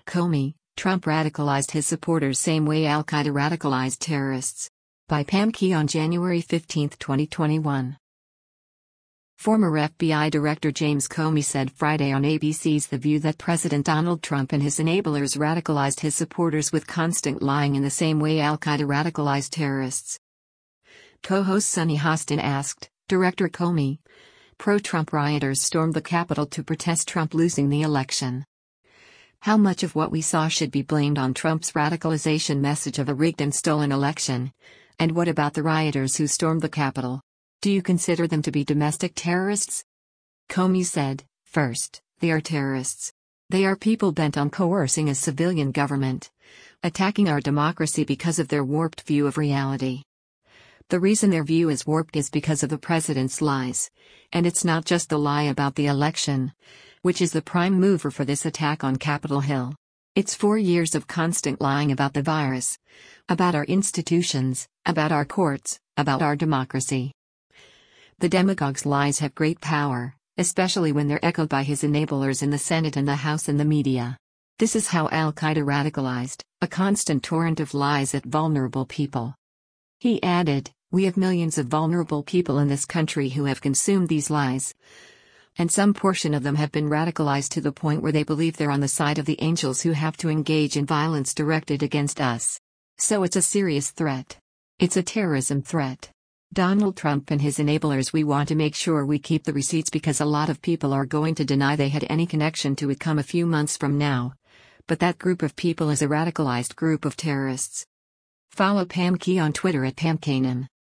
Comey, Trump radicalized his supporters same way Al-Qaeda radicalized terrorists. By Pam Key on January 15, 2021. Former FBI Director James Comey said Friday on ABC's The View that President Donald Trump and his enablers radicalized his supporters with constant lying in the same way Al-Qaeda radicalized terrorists. Co-host Sunny Hostin asked, Director Comey, pro-Trump rioters stormed the Capitol to protest Trump losing the election. How much of what we saw should be blamed on Trump's radicalization message of a rigged and stolen election? And what about the rioters who stormed the Capitol? Do you consider them to be domestic terrorists? Comey said, first, they are terrorists. They are people bent on coercing a civilian government, attacking our democracy because of their warped view of reality. The reason their view is warped is because of the president's lies. And it's not just the lie about the election, which is the prime mover for this attack on Capitol Hill. It's 4 years of constant lying about the virus, about our institutions, about our courts, about our democracy. The demagogue's lies have great power, especially when they're echoed by his enablers in the Senate and the House and the media. This is how Al-Qaeda radicalized, a constant torrent of lies at vulnerable people. He added, we have millions of vulnerable people in this country who have consumed these lies. And some portion of them have been radicalized to the point where they believe they're on the side of the angels who have to engage in violence directed against us. So it's a serious threat. It's a terrorism threat. Donald Trump and his enablers, we want to make sure we keep the receipts because a lot of people are going to deny they had any connection to it come a few months from now. But that group of people is a radicalized group of terrorists. Follow Pam Key on Twitter at PamKanan.